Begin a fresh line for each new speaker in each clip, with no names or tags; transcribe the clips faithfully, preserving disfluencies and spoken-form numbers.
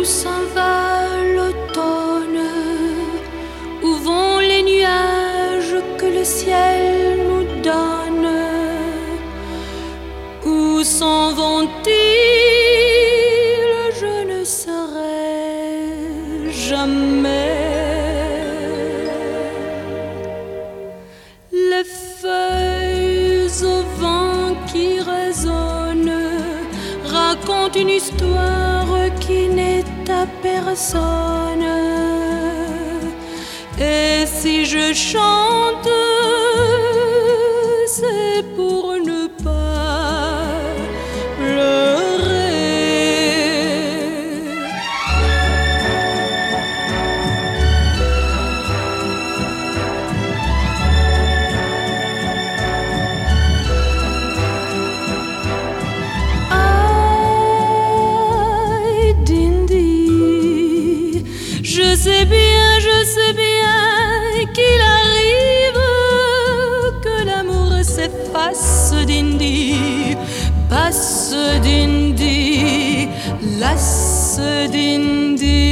s'en va l'automne? Où vont les nuages que le ciel nous donne? Où s'en vont-ils? Je ne saurais jamais. Les feuilles au vent qui résonnent racontent une histoire qui n'est à personne. Et si je chante, c'est pour ne pas pleurer. Aïe, Dindi, je sais bien, je sais bien qu'il arrive que l'amour s'efface, Dindi, passe, Dindi, lasse, Dindi.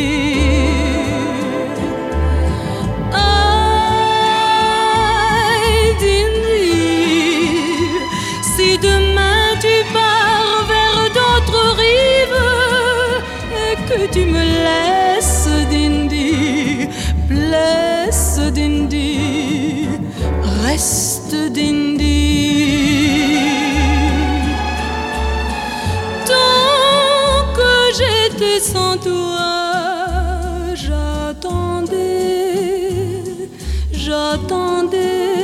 Aïe, Dindi, si demain tu pars vers d'autres rives et que tu me laisses, Dindi, blesse, Dindi, reste, Dindi. Tant que j'étais sans toi, j'attendais, j'attendais.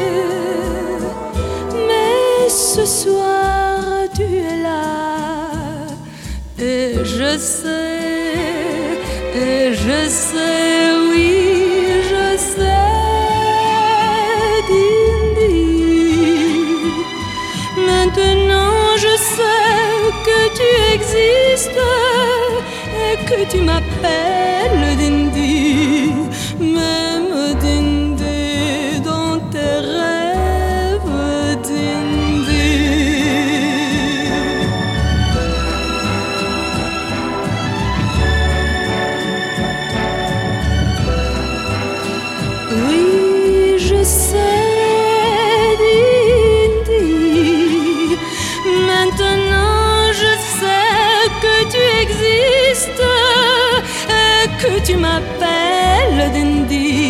Mais ce soir tu es là, et je sais, et je sais, oui, je sais, Dindi. Maintenant je sais que tu existes et que tu m'appelles, Dindi. Même, Dindi, dans tes rêves, Dindi. Oui, je sais, Dindi. Maintenant je sais que tu existes et que tu m'appelles, Dindi.